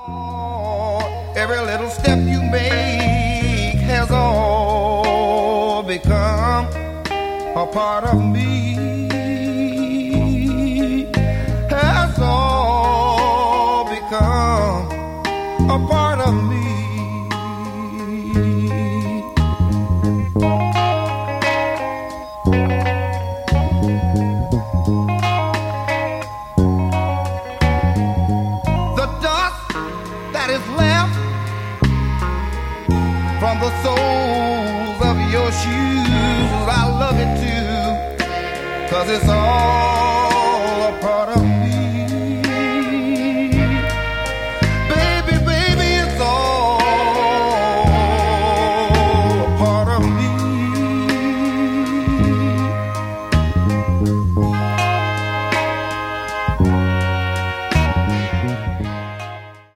Every little step you make has all become a part of me. Has all become a part of me. The dust that is left from the soles of your shoes, I love it too, 'cause it's all